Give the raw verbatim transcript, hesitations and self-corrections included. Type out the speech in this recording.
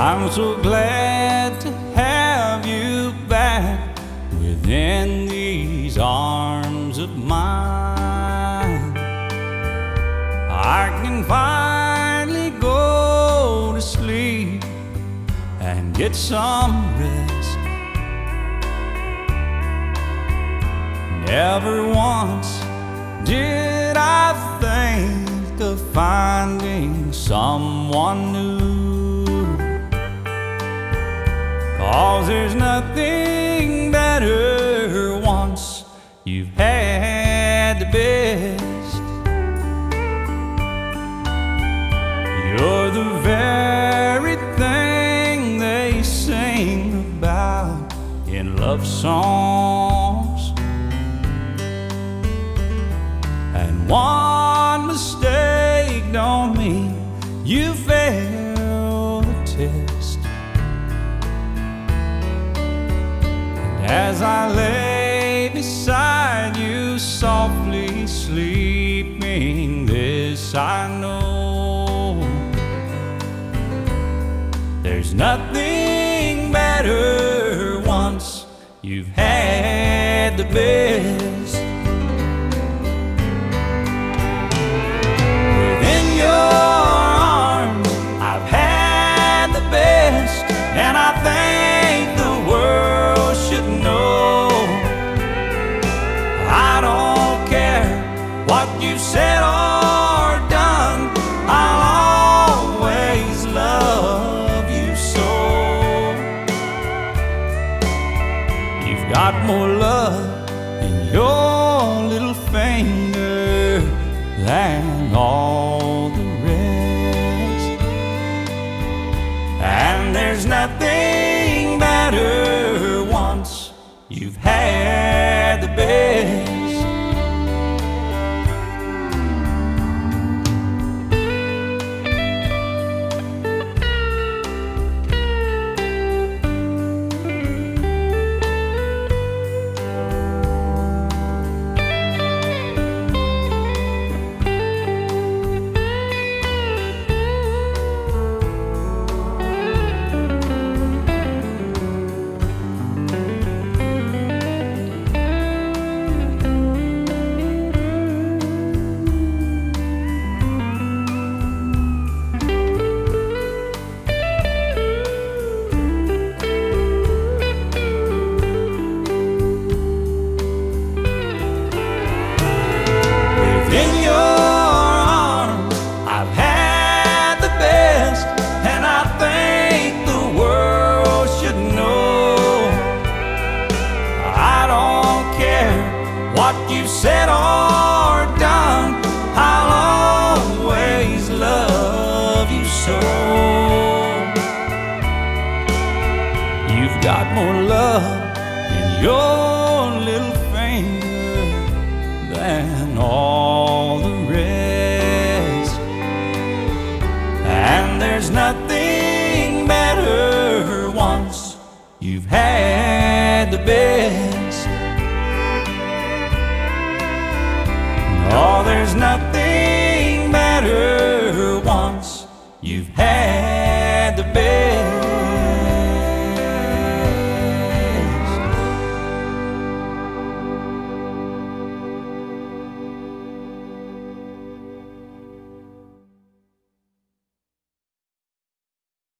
I'm so glad to have you back within these arms of mine. I can finally go to sleep and get some rest. Never once did I think of finding someone new, 'cause there's nothing better once you've had the best. You're the very thing they sing about in love songs, and one mistake don't mean you fail the test. As I lay beside you, softly sleeping, this I know: there's nothing better once you've had the best. Within your arms, I've had the best, and I think the world should know. I don't care what you've said or done, I'll always love you so. You've got more love in your little finger than all the rest, and there's nothing better once you've had the best. What you said or done, I'll always love you so. You've got more love in your little finger than all the rest, and there's nothing better once you've had the best. Oh, there's nothing better once you've had the best.